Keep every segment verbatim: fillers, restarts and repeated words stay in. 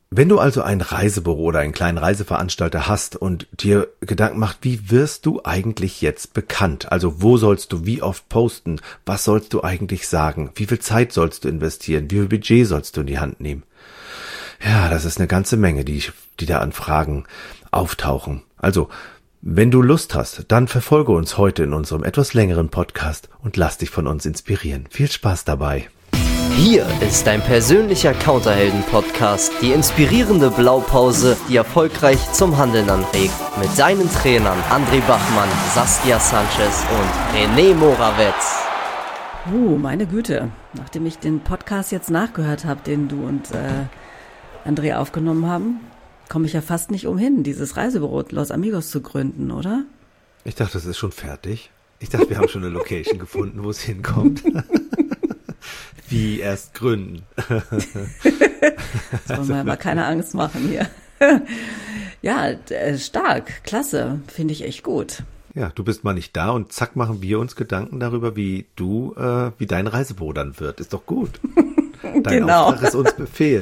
Wenn du also ein Reisebüro oder einen kleinen Reiseveranstalter hast und dir Gedanken macht, wie wirst du eigentlich jetzt bekannt? Also wo sollst du wie oft posten? Was sollst du eigentlich sagen? Wie viel Zeit sollst du investieren? Wie viel Budget sollst du in die Hand nehmen? Ja, das ist eine ganze Menge, die, die da an Fragen auftauchen. Also, wenn du Lust hast, dann verfolge uns heute in unserem etwas längeren Podcast und lass dich von uns inspirieren. Viel Spaß dabei. Hier ist dein persönlicher Counterhelden-Podcast, die inspirierende Blaupause, die erfolgreich zum Handeln anregt. Mit deinen Trainern André Bachmann, Saskia Sanchez und René Morawetz. Uh, meine Güte. Nachdem ich den Podcast jetzt nachgehört habe, den du und äh, André aufgenommen haben, komme ich ja fast nicht umhin, dieses Reisebüro Los Amigos zu gründen, oder? Ich dachte, das ist schon fertig. Ich dachte, wir haben schon eine Location gefunden, wo es hinkommt. Wie erst gründen. Jetzt wollen wir ja mal keine Angst machen hier. Ja, äh, stark, klasse, finde ich echt gut. Ja, du bist mal nicht da und zack machen wir uns Gedanken darüber, wie du, äh, wie dein Reisebüro dann wird. Ist doch gut. Dein Genau. Auftrag ist uns Befehl.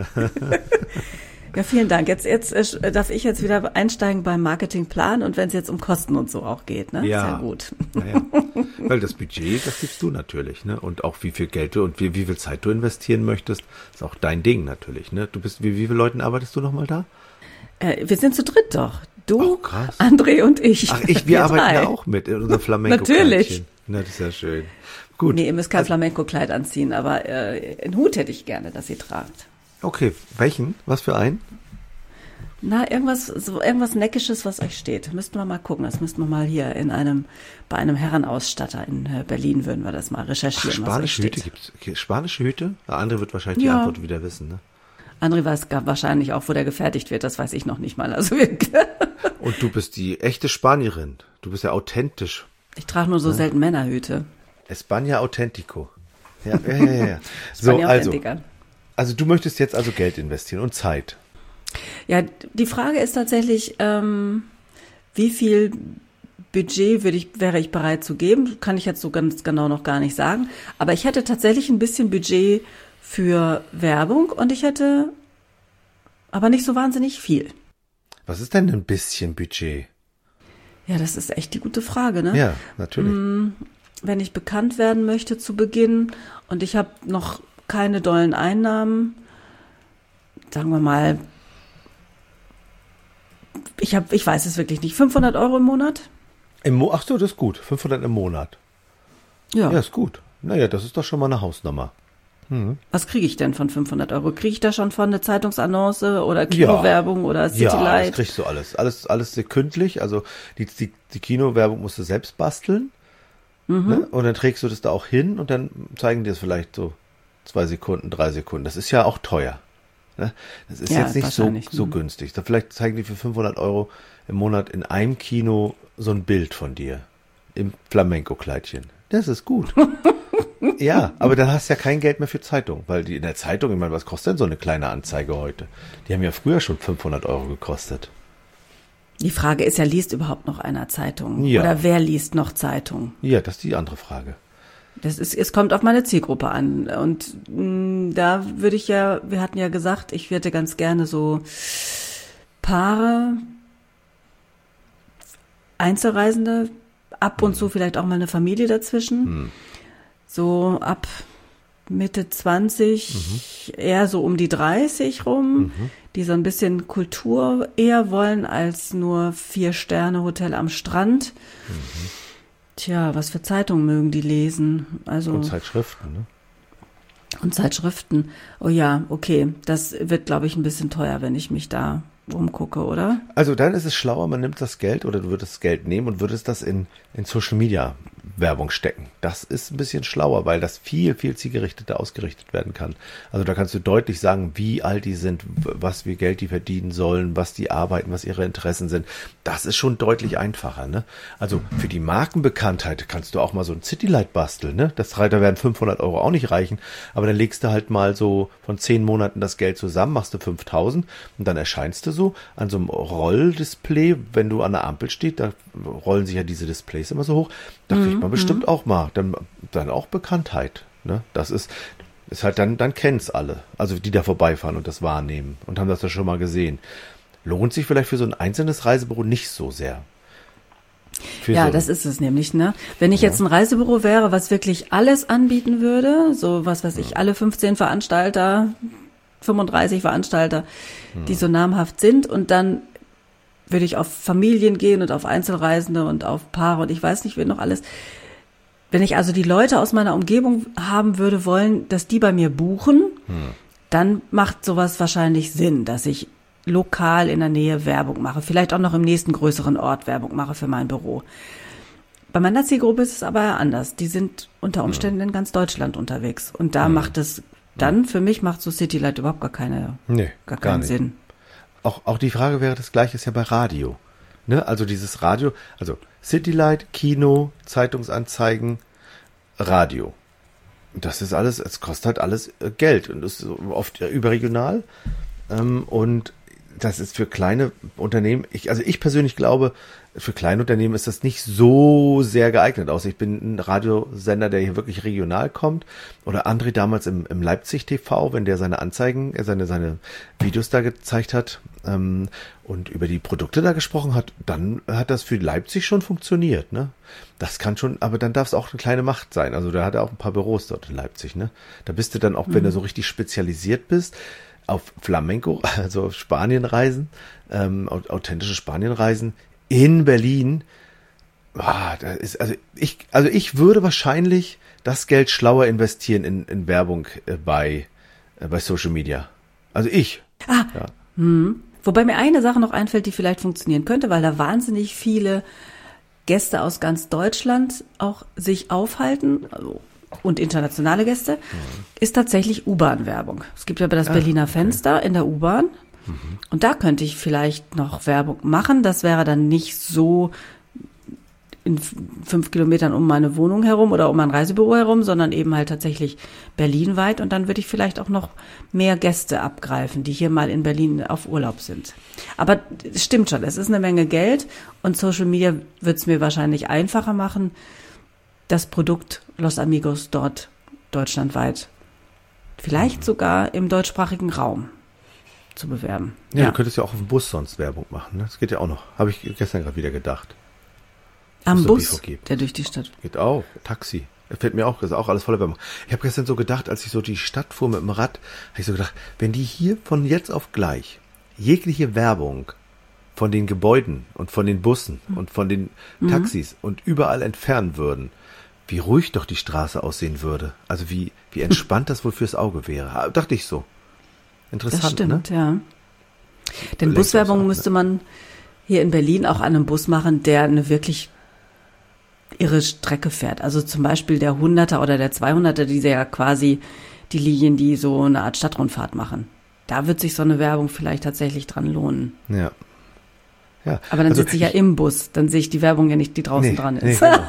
Ja, vielen Dank. Jetzt, jetzt äh, darf ich jetzt wieder einsteigen beim Marketingplan und wenn es jetzt um Kosten und so auch geht, ne? Ja. Sehr gut. Naja. Weil das Budget, das gibst du natürlich, ne? Und auch wie viel Geld du und wie, wie viel Zeit du investieren möchtest, ist auch dein Ding natürlich, ne? Du bist, wie, wie viele Leuten arbeitest du nochmal da? Äh, wir sind zu dritt doch. Du, Oh, krass. André und ich. Ach, ich, wir arbeiten drei. ja auch mit in unserem Flamenco. Natürlich. Na, das ist ja schön. Gut. Nee, ihr müsst kein Flamenco-Kleid anziehen, aber äh, einen Hut hätte ich gerne, dass ihr tragt. Okay, welchen? Was für einen? Na, irgendwas, so irgendwas Neckisches, was euch steht. Müssten wir mal gucken. Das müssten wir mal hier in einem, bei einem Herrenausstatter in äh, Berlin würden wir das mal Ach, recherchieren, was euch spanische Hüte steht. gibt's. Okay, spanische Hüte? Der andere wird wahrscheinlich Ja. die Antwort wieder wissen, ne? André weiß gar wahrscheinlich auch, wo der gefertigt wird. Das weiß ich noch nicht mal. Also wir, Und du bist die echte Spanierin. Du bist ja authentisch. ich trage nur so selten Männerhüte. España Authentico. Ja, ja, ja, ja. So, Spanier also, Authentiker. also du möchtest jetzt also Geld investieren und Zeit. Ja, die Frage ist tatsächlich, ähm, wie viel Budget würde ich, wäre ich bereit zu geben? Kann ich jetzt so ganz genau noch gar nicht sagen. Aber ich hätte tatsächlich ein bisschen Budget für Werbung und ich hätte aber nicht so wahnsinnig viel. Was ist denn ein bisschen Budget? Ja, das ist echt die gute Frage, ne? Ja, natürlich. Wenn ich bekannt werden möchte zu Beginn und ich habe noch keine dollen Einnahmen, sagen wir mal, ich habe, ich weiß es wirklich nicht, fünfhundert Euro im Monat? Im Mo- Ach so, das ist gut. fünfhundert im Monat. Ja. Ja, ist gut. Naja, das ist doch schon mal eine Hausnummer. Was kriege ich denn von fünfhundert Euro? Kriege ich da schon von eine Zeitungsannonce oder Kinowerbung oder Ja, Citylight? das kriegst du alles. Alles, alles sekündlich. Also die, die, die Kinowerbung musst du selbst basteln. Mhm. Ne? Und dann trägst du das da auch hin und dann zeigen die es vielleicht so zwei Sekunden, drei Sekunden. Das ist ja auch teuer. Ne? Das ist Ja, jetzt nicht so, wahrscheinlich, so mhm. günstig. Da vielleicht zeigen die für fünfhundert Euro im Monat in einem Kino so ein Bild von dir im Flamenco-Kleidchen. Das ist gut. Ja, aber dann hast du ja kein Geld mehr für Zeitung, weil die in der Zeitung, ich meine, was kostet denn so eine kleine Anzeige heute? Die haben ja früher schon fünfhundert Euro gekostet. Die Frage ist ja, liest überhaupt noch einer Zeitung? Ja. Oder wer liest noch Zeitung? Ja, das ist die andere Frage. Das ist, es kommt auf meine Zielgruppe an. Und mh, da würde ich ja, wir hatten ja gesagt, ich hätte ganz gerne so Paare, Einzelreisende, ab und zu vielleicht auch mal eine Familie dazwischen. Hm. So ab Mitte zwanzig, Mhm. eher so um die dreißig rum, die so ein bisschen Kultur eher wollen als nur Vier-Sterne-Hotel am Strand. Mhm. Tja, was für Zeitungen mögen die lesen? Also Und Zeitschriften, ne? und Zeitschriften. Oh ja, okay, das wird, glaube ich, ein bisschen teuer, wenn ich mich da umgucke, oder? Also dann ist es schlauer, man nimmt das Geld oder du würdest das Geld nehmen und würdest das in, in Social Media Werbung stecken. Das ist ein bisschen schlauer, weil das viel, viel zielgerichteter ausgerichtet werden kann. Also da kannst du deutlich sagen, wie alt die sind, was wie Geld die verdienen sollen, was die arbeiten, was ihre Interessen sind. Das ist schon deutlich einfacher, ne? Also für die Markenbekanntheit kannst du auch mal so ein Citylight basteln, ne? Das, da werden fünfhundert Euro auch nicht reichen, aber dann legst du halt mal so von zehn Monaten das Geld zusammen, machst du fünftausend und dann erscheinst du so an so einem Rolldisplay, wenn du an der Ampel stehst, da rollen sich ja diese Displays immer so hoch, da kriegt man bestimmt auch mal, dann, dann auch Bekanntheit, ne? Das ist, ist halt dann, dann kennt's alle. Also die da vorbeifahren und das wahrnehmen und haben das ja schon mal gesehen. Lohnt sich vielleicht für so ein einzelnes Reisebüro nicht so sehr. Für ja, so das ist es nämlich, ne? Wenn ich Ja. jetzt ein Reisebüro wäre, was wirklich alles anbieten würde, so was weiß ich, alle fünfzehn Veranstalter, fünfunddreißig Veranstalter, die so namhaft sind, und dann würde ich auf Familien gehen und auf Einzelreisende und auf Paare und ich weiß nicht, wen noch alles. Wenn ich also die Leute aus meiner Umgebung haben würde wollen, dass die bei mir buchen, dann macht sowas wahrscheinlich Sinn, dass ich lokal in der Nähe Werbung mache, vielleicht auch noch im nächsten größeren Ort Werbung mache für mein Büro. Bei meiner Zielgruppe ist es aber anders. Die sind unter Umständen in ganz Deutschland unterwegs. Und da macht es, dann für mich macht so Citylight überhaupt gar keine, Nee, gar gar keinen nicht. Sinn. Auch, auch die Frage wäre das gleiche ist ja bei Radio. Ne? Also dieses Radio, also Citylight, Kino, Zeitungsanzeigen, Radio. Das ist alles, es kostet halt alles äh, Geld und ist oft äh, überregional. Ähm, und das ist für kleine Unternehmen, ich, also ich persönlich glaube, für kleine Unternehmen ist das nicht so sehr geeignet. Außer ich bin ein Radiosender, der hier wirklich regional kommt. Oder André damals im, im Leipzig T V, wenn der seine Anzeigen, äh, seine, seine Videos da gezeigt hat ähm, und über die Produkte da gesprochen hat, dann hat das für Leipzig schon funktioniert. Ne? Das kann schon, aber dann darf es auch eine kleine Macht sein. Also da hat er auch ein paar Büros dort in Leipzig. Ne? Da bist du dann auch, mhm. wenn du so richtig spezialisiert bist, auf Flamenco, also auf Spanienreisen, ähm, authentische Spanienreisen in Berlin. Ah, da ist, also ich, also ich würde wahrscheinlich das Geld schlauer investieren in, in Werbung äh, bei, äh, bei Social Media. Also ich. Ah, ja. hm. Wobei mir eine Sache noch einfällt, die vielleicht funktionieren könnte, weil da wahnsinnig viele Gäste aus ganz Deutschland auch sich aufhalten, also und internationale Gäste, mhm. ist tatsächlich U-Bahn-Werbung. Es gibt ja das ah, Berliner okay. Fenster in der U-Bahn. Mhm. Und da könnte ich vielleicht noch Werbung machen. Das wäre dann nicht so in fünf Kilometern um meine Wohnung herum oder um mein Reisebüro herum, sondern eben halt tatsächlich berlinweit. Und dann würde ich vielleicht auch noch mehr Gäste abgreifen, die hier mal in Berlin auf Urlaub sind. Aber es stimmt schon, es ist eine Menge Geld und Social Media wird es mir wahrscheinlich einfacher machen, das Produkt Los Amigos dort deutschlandweit, vielleicht sogar im deutschsprachigen Raum zu bewerben. Ja, Ja. du könntest ja auch auf dem Bus sonst Werbung machen. Ne? Das geht ja auch noch. Habe ich gestern gerade wieder gedacht. Am so Bus, B V G. der durch die Stadt. Geht auch. Taxi. Das fällt mir auch, das ist auch alles voller Werbung. Ich habe gestern so gedacht, als ich so die Stadt fuhr mit dem Rad, habe ich so gedacht, wenn die hier von jetzt auf gleich jegliche Werbung von den Gebäuden und von den Bussen mhm. und von den Taxis mhm. und überall entfernen würden, wie ruhig doch die Straße aussehen würde. Also wie, wie entspannt das wohl fürs Auge wäre. Dachte ich so. Interessant, Das stimmt, ne? ja. Denn Längst Buswerbung auch, müsste ne? man hier in Berlin auch an einem Bus machen, der eine wirklich irre Strecke fährt. Also zum Beispiel der Hunderter oder der Zweihunderter, die ja quasi die Linien, die so eine Art Stadtrundfahrt machen. Da wird sich so eine Werbung vielleicht tatsächlich dran lohnen. Ja. Ja. Aber dann also sitze ich ja im Bus, dann sehe ich die Werbung ja nicht, die draußen nee, dran nee, ist. genau.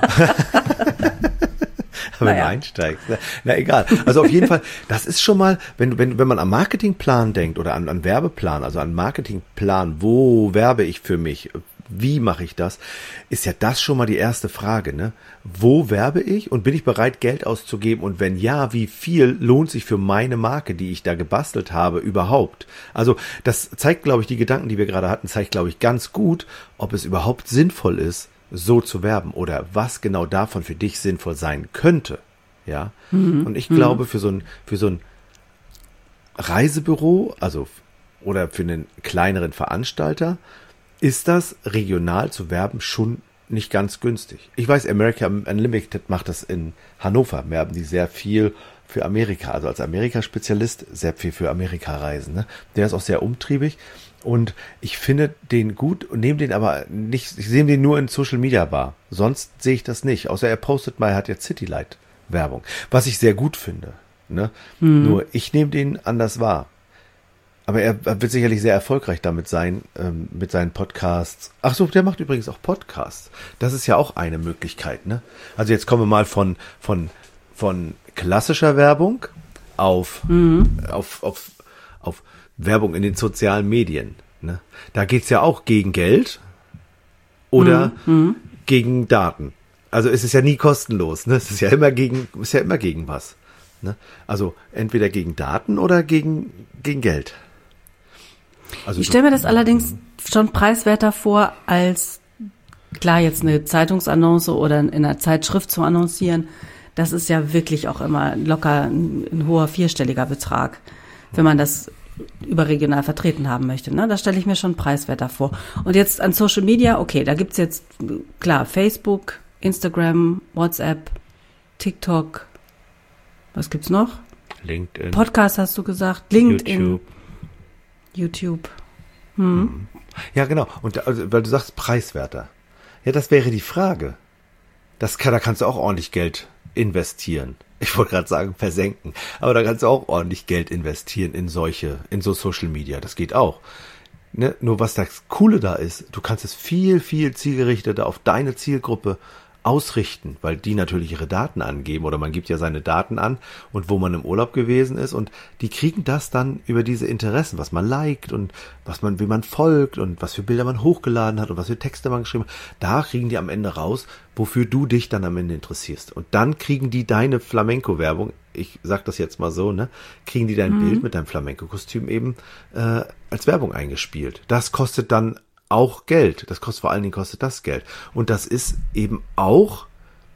Wenn Naja. du einsteigst. Na egal. Also auf jeden Fall, das ist schon mal, wenn, wenn, wenn man am Marketingplan denkt oder an, an Werbeplan, also an Marketingplan, wo werbe ich für mich, wie mache ich das, ist ja das schon mal die erste Frage, ne? Wo werbe ich und bin ich bereit, Geld auszugeben und wenn ja, wie viel lohnt sich für meine Marke, die ich da gebastelt habe, überhaupt? Also das zeigt, glaube ich, die Gedanken, die wir gerade hatten, zeigt, glaube ich, ganz gut, ob es überhaupt sinnvoll ist, so zu werben oder was genau davon für dich sinnvoll sein könnte, ja. Mhm. Und ich mhm. glaube, für so ein, für so ein Reisebüro, also, oder für einen kleineren Veranstalter, ist das regional zu werben schon nicht ganz günstig. Ich weiß, America Unlimited macht das in Hannover, werben die sehr viel für Amerika, also als Amerika-Spezialist sehr viel für Amerika reisen, ne? Der ist auch sehr umtriebig. Und ich finde den gut und nehme den aber nicht, ich sehe den nur in Social Media wahr. Sonst sehe ich das nicht. Außer er postet mal, er hat jetzt Citylight Werbung. Was ich sehr gut finde. Ne? Mhm. Nur ich nehme den anders wahr. Aber er wird sicherlich sehr erfolgreich damit sein, ähm, mit seinen Podcasts. Ach so, der macht übrigens auch Podcasts. Das ist ja auch eine Möglichkeit, ne? Also jetzt kommen wir mal von, von, von klassischer Werbung auf, mhm. auf, auf, auf Werbung in den sozialen Medien. Ne? Da geht's ja auch gegen Geld oder mhm. gegen Daten. Also es ist ja nie kostenlos. Ne? Es ist ja immer gegen, ist ja immer gegen was. Ne? Also entweder gegen Daten oder gegen, gegen Geld. Also ich stelle mir das allerdings schon preiswerter vor, als klar jetzt eine Zeitungsannonce oder in einer Zeitschrift zu annoncieren. Das ist ja wirklich auch immer locker ein, ein hoher vierstelliger Betrag, wenn man das überregional vertreten haben möchte. Ne? Da stelle ich mir schon preiswerter vor. Und jetzt an Social Media, okay, da gibt's jetzt, klar, Facebook, Instagram, WhatsApp, TikTok, was gibt's noch? LinkedIn. Podcast hast du gesagt, LinkedIn. YouTube. YouTube. Hm. Ja, genau. Und also, weil du sagst preiswerter. Ja, das wäre die Frage. Das kann, da kannst du auch ordentlich Geld investieren. Ich wollte gerade sagen, versenken. Aber da kannst du auch ordentlich Geld investieren in solche, in so Social Media. Das geht auch. Ne? Nur was das Coole da ist, du kannst es viel, viel zielgerichteter auf deine Zielgruppe ausrichten, weil die natürlich ihre Daten angeben oder man gibt ja seine Daten an und wo man im Urlaub gewesen ist und die kriegen das dann über diese Interessen, was man liked und was man, wie man folgt und was für Bilder man hochgeladen hat und was für Texte man geschrieben hat. Da kriegen die am Ende raus, wofür du dich dann am Ende interessierst. Und dann kriegen die deine Flamenco-Werbung, ich sag das jetzt mal so, ne, kriegen die dein mhm. Bild mit deinem Flamenco-Kostüm eben äh, als Werbung eingespielt. Das kostet dann auch Geld. Das kostet vor allen Dingen kostet das Geld. Und das ist eben auch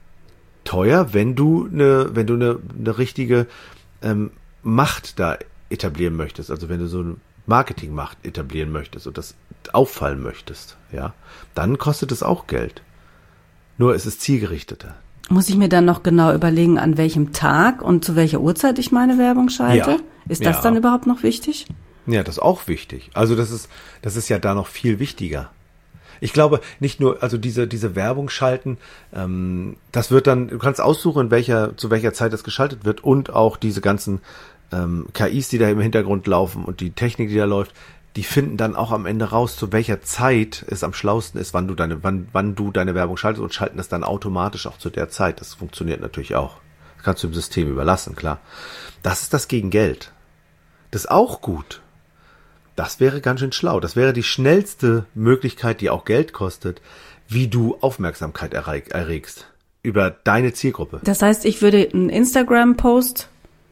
teuer, wenn du eine, wenn du eine, eine richtige ähm, Macht da etablieren möchtest. Also wenn du so eine Marketingmacht etablieren möchtest und das auffallen möchtest, ja, dann kostet es auch Geld. Nur es ist zielgerichteter. Muss ich mir dann noch genau überlegen, an welchem Tag und zu welcher Uhrzeit ich meine Werbung schalte? Ja. Ist das ja. dann überhaupt noch wichtig? Ja, das ist auch wichtig. Also das ist, das ist ja da noch viel wichtiger. Ich glaube, nicht nur, also diese, diese Werbung schalten, ähm, das wird dann, du kannst aussuchen, in welcher, zu welcher Zeit das geschaltet wird und auch diese ganzen ähm, K Is, die da im Hintergrund laufen und die Technik, die da läuft, die finden dann auch am Ende raus, zu welcher Zeit es am schlausten ist, wann du deine, wann, wann du deine Werbung schaltest und schalten das dann automatisch auch zu der Zeit. Das funktioniert natürlich auch. Das kannst du dem System überlassen, klar. Das ist das gegen Geld. Das ist auch gut. Das wäre ganz schön schlau. Das wäre die schnellste Möglichkeit, die auch Geld kostet, wie du Aufmerksamkeit erreg- erregst über deine Zielgruppe. Das heißt, ich würde einen Instagram-Post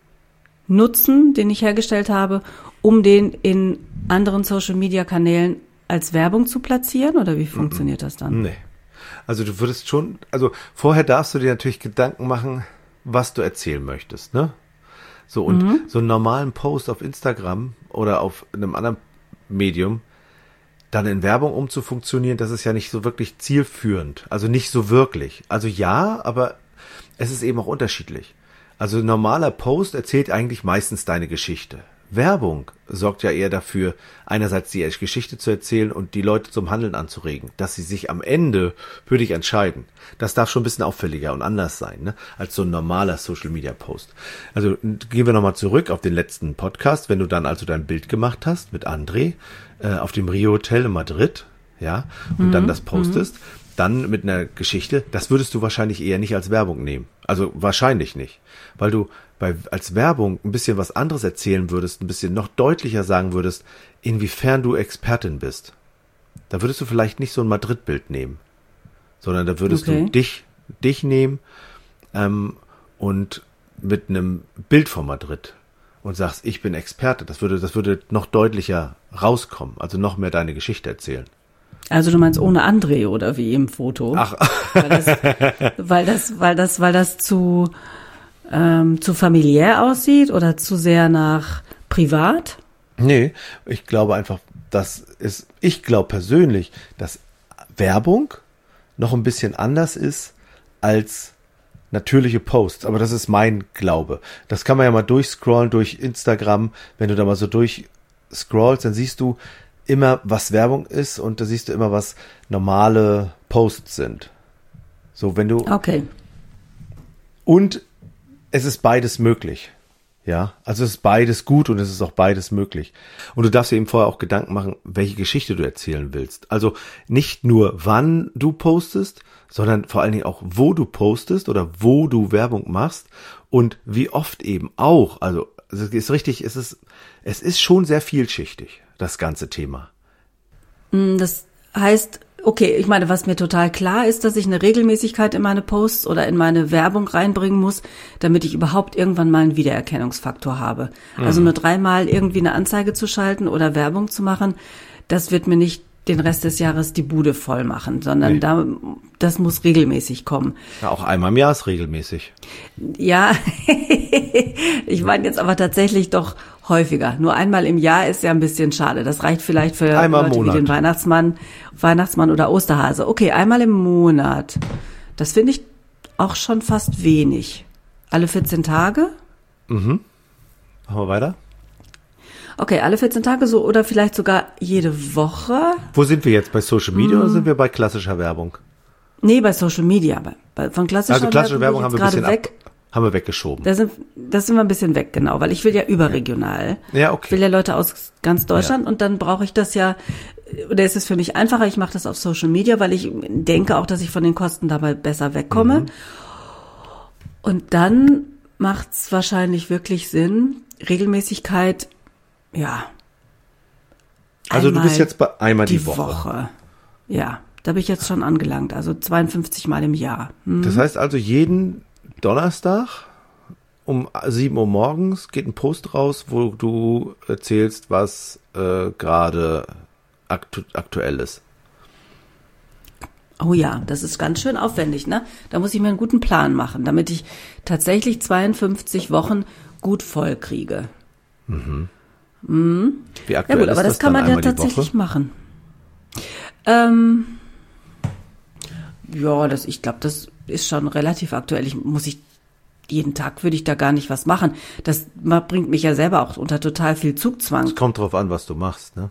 nutzen, den ich hergestellt habe, um den in anderen Social-Media-Kanälen als Werbung zu platzieren? Oder wie funktioniert das dann? Nee. Also du würdest schon, also vorher darfst du dir natürlich Gedanken machen, was du erzählen möchtest, ne? So, und mhm. so einen normalen Post auf Instagram oder auf einem anderen Medium dann in Werbung umzufunktionieren, das ist ja nicht so wirklich zielführend. Also nicht so wirklich. Also ja, aber es ist eben auch unterschiedlich. Also ein normaler Post erzählt eigentlich meistens deine Geschichte. Werbung sorgt ja eher dafür, einerseits die Geschichte zu erzählen und die Leute zum Handeln anzuregen, dass sie sich am Ende für dich entscheiden. Das darf schon ein bisschen auffälliger und anders sein, ne, als so ein normaler Social-Media-Post. Also gehen wir nochmal zurück auf den letzten Podcast, wenn du dann also dein Bild gemacht hast mit André äh, auf dem Rio Hotel in Madrid, ja, und mhm. dann das postest, mhm. dann mit einer Geschichte, das würdest du wahrscheinlich eher nicht als Werbung nehmen. Also wahrscheinlich nicht, weil du bei als Werbung ein bisschen was anderes erzählen würdest, ein bisschen noch deutlicher sagen würdest, inwiefern du Expertin bist. Da würdest du vielleicht nicht so ein Madrid-Bild nehmen, sondern da würdest okay. du dich dich nehmen ähm, und mit einem Bild von Madrid und sagst, ich bin Experte. Das würde das würde noch deutlicher rauskommen, also noch mehr deine Geschichte erzählen. Also du meinst ohne André oder wie im Foto? Ach. Weil das, weil das, weil das, weil das zu, ähm, zu familiär aussieht oder zu sehr nach privat? Nee, ich glaube einfach, das ist, ich glaube persönlich, dass Werbung noch ein bisschen anders ist als natürliche Posts. Aber das ist mein Glaube. Das kann man ja mal durchscrollen durch Instagram. Wenn du da mal so durchscrollst, dann siehst du immer, was Werbung ist und da siehst du immer, was normale Posts sind. So, wenn du... Okay. Und es ist beides möglich. Ja, also es ist beides gut und es ist auch beides möglich. Und du darfst dir eben vorher auch Gedanken machen, welche Geschichte du erzählen willst. Also nicht nur, wann du postest, sondern vor allen Dingen auch, wo du postest oder wo du Werbung machst und wie oft eben auch. Also es ist richtig, es ist, es ist schon sehr vielschichtig, das ganze Thema. Das heißt, okay, ich meine, was mir total klar ist, dass ich eine Regelmäßigkeit in meine Posts oder in meine Werbung reinbringen muss, damit ich überhaupt irgendwann mal einen Wiedererkennungsfaktor habe. Mhm. Also nur dreimal irgendwie eine Anzeige zu schalten oder Werbung zu machen, das wird mir nicht den Rest des Jahres die Bude voll machen, sondern nee. da, das muss regelmäßig kommen. Ja, auch einmal im Jahr ist regelmäßig. Ja, ich meine jetzt aber tatsächlich doch häufiger. Nur einmal im Jahr ist ja ein bisschen schade. Das reicht vielleicht für einmal Leute wie den Weihnachtsmann, Weihnachtsmann oder Osterhase. Okay, einmal im Monat. Das finde ich auch schon fast wenig. Alle vierzehn Tage? Mhm. Machen wir weiter? Okay, alle vierzehn Tage so oder vielleicht sogar jede Woche. Wo sind wir jetzt? Bei Social Media hm. oder sind wir bei klassischer Werbung? Nee, bei Social Media. Bei, bei, von klassischer, also klassische Werbung, Werbung haben wir ein bisschen weg. Ab, haben wir weggeschoben. Da sind, das sind wir ein bisschen weg, genau, weil ich will ja überregional. Ja, okay. Ich will ja Leute aus ganz Deutschland ja. und dann brauche ich das ja, oder ist es für mich einfacher, ich mache das auf Social Media, weil ich denke auch, dass ich von den Kosten dabei besser wegkomme. Mhm. Und dann macht es wahrscheinlich wirklich Sinn, Regelmäßigkeit. Ja. Also du bist jetzt bei einmal die, die Woche. Woche. Ja, da bin ich jetzt schon angelangt. Also zweiundfünfzig Mal im Jahr. Hm. Das heißt also, jeden Donnerstag um sieben Uhr morgens geht ein Post raus, wo du erzählst, was äh, gerade aktu- aktuell ist. Oh ja, das ist ganz schön aufwendig, ne? Da muss ich mir einen guten Plan machen, damit ich tatsächlich zweiundfünfzig Wochen gut voll kriege. Mhm. Mhm. Wie aktuell ja gut, aber ist das, das kann man ja tatsächlich machen. Ähm, ja, das, ich glaube, das ist schon relativ aktuell. Ich muss ich jeden Tag würde ich da gar nicht was machen. Das bringt mich ja selber auch unter total viel Zugzwang. Es kommt drauf an, was du machst, ne?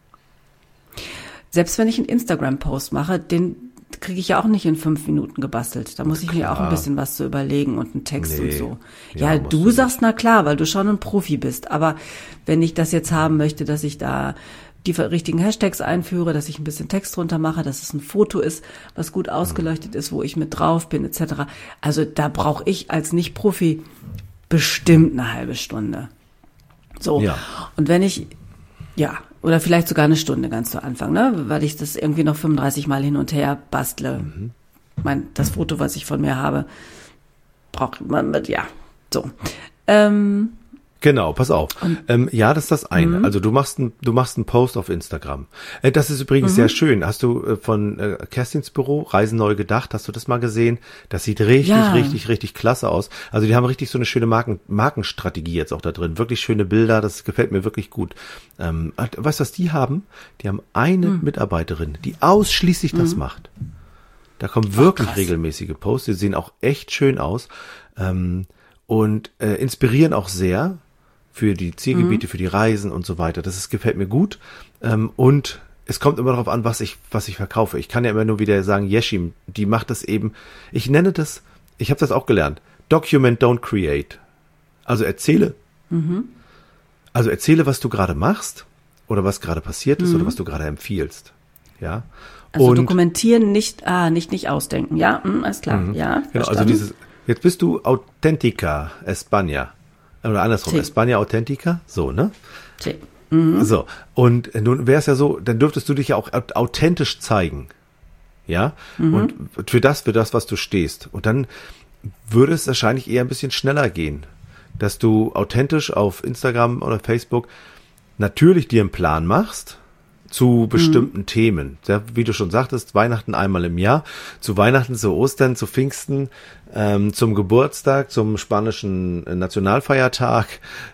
Selbst wenn ich einen Instagram-Post mache, den kriege ich ja auch nicht in fünf Minuten gebastelt. Da muss ich klar. mir auch ein bisschen was zu überlegen und einen Text nee. und so. Ja, ja du sagst, na klar, weil du schon ein Profi bist. Aber wenn ich das jetzt haben möchte, dass ich da die richtigen Hashtags einführe, dass ich ein bisschen Text drunter mache, dass es ein Foto ist, was gut ausgeleuchtet ist, wo ich mit drauf bin, et cetera. Also da brauche ich als Nicht-Profi bestimmt eine halbe Stunde. So. Ja. Und wenn ich, ja, oder vielleicht sogar eine Stunde ganz zu Anfang, ne? Weil ich das irgendwie noch fünfunddreißig Mal hin und her bastle. Mhm. Mein, das Foto, was ich von mir habe, braucht man mit, ja, so. Ähm, genau, pass auf. Ähm, ja, das ist das eine. Mhm. Also du machst ein, du machst einen Post auf Instagram. Äh, das ist übrigens mhm. sehr schön. Hast du äh, von äh, Kerstins Büro, Reisen neu gedacht, hast du das mal gesehen? Das sieht richtig, ja. richtig, richtig klasse aus. Also die haben richtig so eine schöne Marken, Markenstrategie jetzt auch da drin. Wirklich schöne Bilder, das gefällt mir wirklich gut. Ähm, weißt du, was die haben? Die haben eine mhm. Mitarbeiterin, die ausschließlich mhm. das macht. Da kommen wirklich Ach, regelmäßige Posts, die sehen auch echt schön aus ähm, und äh, inspirieren auch sehr für die Zielgebiete, mhm. für die Reisen und so weiter. Das ist, gefällt mir gut. Ähm, und es kommt immer darauf an, was ich, was ich verkaufe. Ich kann ja immer nur wieder sagen, Yeshim, die macht das eben, ich nenne das, ich habe das auch gelernt, Document, don't create. Also erzähle, mhm. also erzähle, was du gerade machst oder was gerade passiert ist mhm. oder was du gerade empfiehlst. Ja. Also und, dokumentieren, nicht, ah, nicht, nicht ausdenken. Ja, mh, alles klar. Mhm. Ja, genau, also dieses, jetzt bist du Authentica España. Oder andersrum, sí. España Authentica, so, ne? Sí. Mhm. So, und nun wäre es ja so, dann dürftest du dich ja auch authentisch zeigen, ja? Mhm. Und für das, für das, was du stehst. Und dann würde es wahrscheinlich eher ein bisschen schneller gehen, dass du authentisch auf Instagram oder Facebook natürlich dir einen Plan machst zu bestimmten mhm. Themen. Ja, wie du schon sagtest, Weihnachten einmal im Jahr, zu Weihnachten, zu Ostern, zu Pfingsten, ähm, zum Geburtstag, zum spanischen Nationalfeiertag,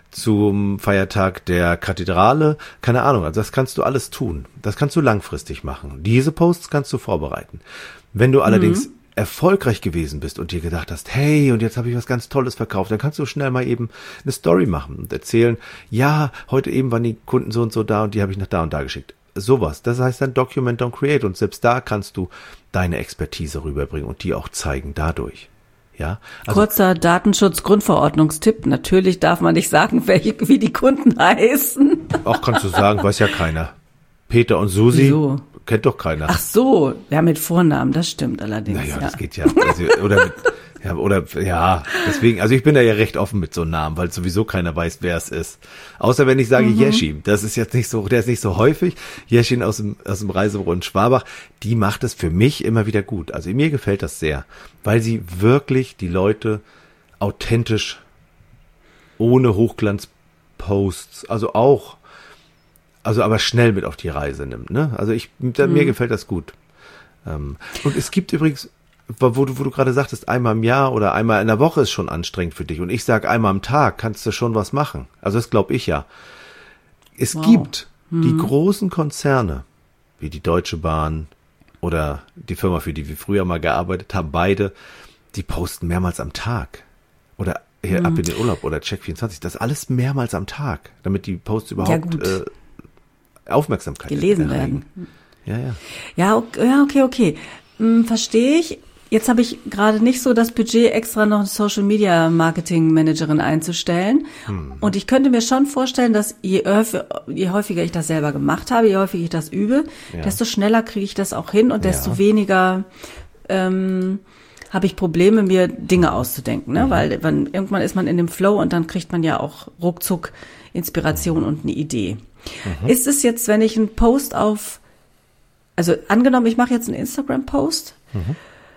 zum Feiertag der Kathedrale, keine Ahnung, also das kannst du alles tun. Das kannst du langfristig machen. Diese Posts kannst du vorbereiten. Wenn du allerdings mhm. erfolgreich gewesen bist und dir gedacht hast, hey, und jetzt habe ich was ganz Tolles verkauft, dann kannst du schnell mal eben eine Story machen und erzählen, ja, heute eben waren die Kunden so und so da und die habe ich nach da und da geschickt. Sowas. Das heißt dann Document, don't create. Und selbst da kannst du deine Expertise rüberbringen und die auch zeigen dadurch. Ja. Also, kurzer Datenschutz-Grundverordnungstipp. Natürlich darf man nicht sagen, welche, wie die Kunden heißen. Auch kannst du sagen, weiß ja keiner. Peter und Susi. Wieso? Kennt doch keiner. Ach so, ja, mit Vornamen, das stimmt allerdings. Naja, ja. das geht ja. Also, oder mit Ja, oder, ja, deswegen, also ich bin da ja recht offen mit so Namen, weil sowieso keiner weiß, wer es ist. Außer wenn ich sage mhm. Jeschi, das ist jetzt nicht so, der ist nicht so häufig. Jeschi aus dem, aus dem Reisebüro in Schwabach, die macht es für mich immer wieder gut. Also mir gefällt das sehr, weil sie wirklich die Leute authentisch, ohne Hochglanzposts, also auch, also aber schnell mit auf die Reise nimmt, ne? Also ich, da, mhm. mir gefällt das gut. Ähm, und es gibt übrigens, wo du, wo du gerade sagtest, einmal im Jahr oder einmal in der Woche ist schon anstrengend für dich. Und ich sag, einmal am Tag kannst du schon was machen. Also das glaube ich ja. Es wow. gibt hm. die großen Konzerne, wie die Deutsche Bahn oder die Firma, für die wir früher mal gearbeitet haben, beide, die posten mehrmals am Tag. Oder hier hm. ab in den Urlaub oder Check vierundzwanzig. Das alles mehrmals am Tag, damit die Posts überhaupt ja, äh, Aufmerksamkeit gelesen werden. Ja, ja. Ja, okay, ja, okay. okay. Hm, verstehe ich. Jetzt habe ich gerade nicht so das Budget, extra noch eine Social Media Marketing Managerin einzustellen. Hm. Und ich könnte mir schon vorstellen, dass je, häufig, je häufiger ich das selber gemacht habe, je häufiger ich das übe, ja. desto schneller kriege ich das auch hin und desto ja. weniger ähm, habe ich Probleme, mir Dinge auszudenken. Ne? Mhm. Weil wenn, irgendwann ist man in dem Flow und dann kriegt man ja auch ruckzuck Inspiration mhm. und eine Idee. Mhm. Ist es jetzt, wenn ich einen Post auf, also angenommen, ich mache jetzt einen Instagram-Post, mhm.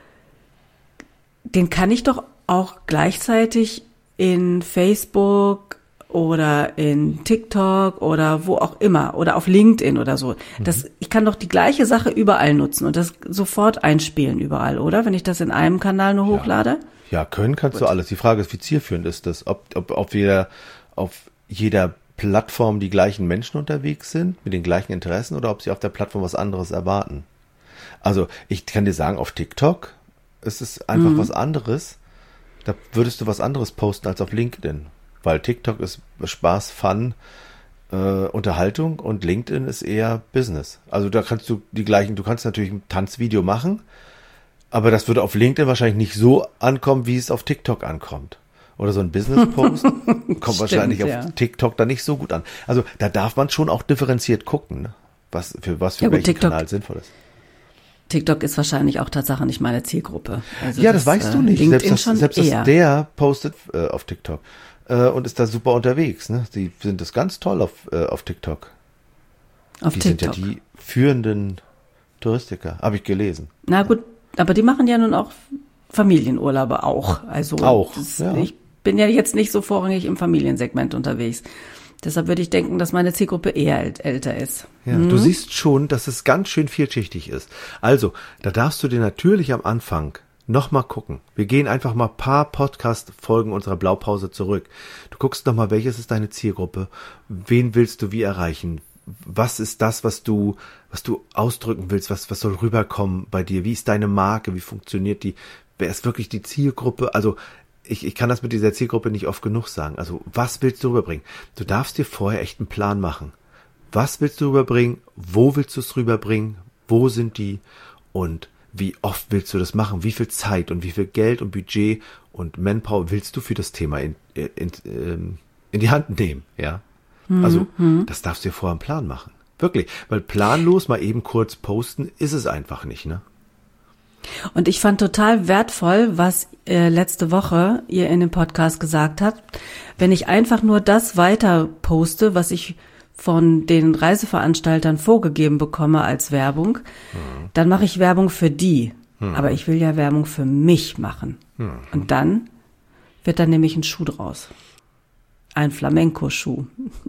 den kann ich doch auch gleichzeitig in Facebook oder in TikTok oder wo auch immer oder auf LinkedIn oder so. Das, ich kann doch die gleiche Sache überall nutzen und das sofort einspielen überall, oder? Wenn ich das in einem Kanal nur hochlade? Ja, ja können kannst Gut. du alles. Die Frage ist, wie zielführend ist das? Ob, ob auf jeder, auf jeder Plattform die gleichen Menschen unterwegs sind, mit den gleichen Interessen oder ob sie auf der Plattform was anderes erwarten. Also ich kann dir sagen, auf TikTok es ist einfach mhm. was anderes. Da würdest du was anderes posten als auf LinkedIn. Weil TikTok ist Spaß, Fun, äh, Unterhaltung und LinkedIn ist eher Business. Also da kannst du die gleichen, du kannst natürlich ein Tanzvideo machen, aber das würde auf LinkedIn wahrscheinlich nicht so ankommen, wie es auf TikTok ankommt. Oder so ein Business-Post kommt Stimmt, wahrscheinlich ja. auf TikTok da nicht so gut an. Also da darf man schon auch differenziert gucken, ne? was für was für ja, welchen TikTok. Kanal sinnvoll ist. TikTok ist wahrscheinlich auch Tatsache nicht meine Zielgruppe. Also ja, das, das weißt äh, du nicht. LinkedIn selbst das, schon selbst eher. Das der postet äh, auf TikTok äh, und ist da super unterwegs. Ne? Die sind das ganz toll auf, äh, auf TikTok. Auf die TikTok. sind ja die führenden Touristiker, habe ich gelesen. Na gut, aber die machen ja nun auch Familienurlaube auch. Also auch, das, ja. Ich bin ja jetzt nicht so vorrangig im Familiensegment unterwegs. Deshalb würde ich denken, dass meine Zielgruppe eher äl- älter ist. Ja, hm? Du siehst schon, dass es ganz schön vielschichtig ist. Also, da darfst du dir natürlich am Anfang nochmal gucken. Wir gehen einfach mal ein paar Podcast-Folgen unserer Blaupause zurück. Du guckst nochmal, welches ist deine Zielgruppe? Wen willst du wie erreichen? Was ist das, was du, was du ausdrücken willst? Was, was soll rüberkommen bei dir? Wie ist deine Marke? Wie funktioniert die? Wer ist wirklich die Zielgruppe? Also, Ich, ich kann das mit dieser Zielgruppe nicht oft genug sagen. Also, was willst du rüberbringen? Du darfst dir vorher echt einen Plan machen. Was willst du rüberbringen? Wo willst du es rüberbringen? Wo sind die? Und wie oft willst du das machen? Wie viel Zeit und wie viel Geld und Budget und Manpower willst du für das Thema in, in, in, in die Hand nehmen? Ja. Mhm. Also, das darfst du dir vorher einen Plan machen. Wirklich. Weil planlos mal eben kurz posten ist es einfach nicht, ne? Und ich fand total wertvoll, was äh, letzte Woche ihr in dem Podcast gesagt habt. Wenn ich einfach nur das weiter poste, was ich von den Reiseveranstaltern vorgegeben bekomme als Werbung, mhm. dann mache ich Werbung für die. Mhm. Aber ich will ja Werbung für mich machen. Mhm. Und dann wird dann nämlich ein Schuh draus. Ein Flamenco-Schuh.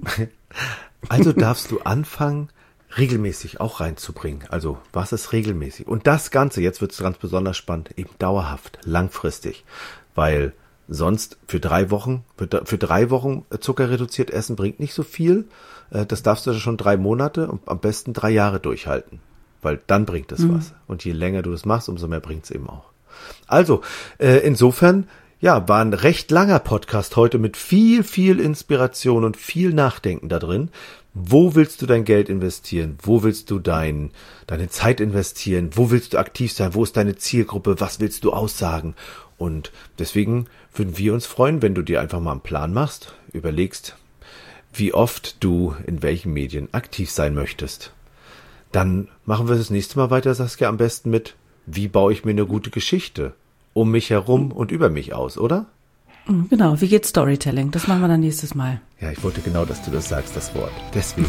Also darfst du anfangen, regelmäßig auch reinzubringen. Also, was ist regelmäßig? Und das Ganze, jetzt wird es ganz besonders spannend, eben dauerhaft, langfristig. Weil sonst für drei Wochen, für drei Wochen Zucker reduziert essen bringt nicht so viel. Das darfst du schon drei Monate und am besten drei Jahre durchhalten. Weil dann bringt es mhm. was. Und je länger du das machst, umso mehr bringt es eben auch. Also, insofern, ja, war ein recht langer Podcast heute mit viel, viel Inspiration und viel Nachdenken da drin. Wo willst du dein Geld investieren? Wo willst du dein, deine Zeit investieren? Wo willst du aktiv sein? Wo ist deine Zielgruppe? Was willst du aussagen? Und deswegen würden wir uns freuen, wenn du dir einfach mal einen Plan machst, überlegst, wie oft du in welchen Medien aktiv sein möchtest. Dann machen wir das nächste Mal weiter, Saskia, am besten mit, wie baue ich mir eine gute Geschichte um mich herum und über mich aus, oder? Genau, wie geht Storytelling? Das machen wir dann nächstes Mal. Ja, ich wollte genau, dass du das sagst, das Wort. Deswegen.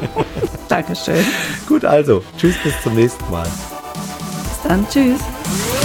Dankeschön. Gut, also, tschüss, bis zum nächsten Mal. Bis dann, tschüss.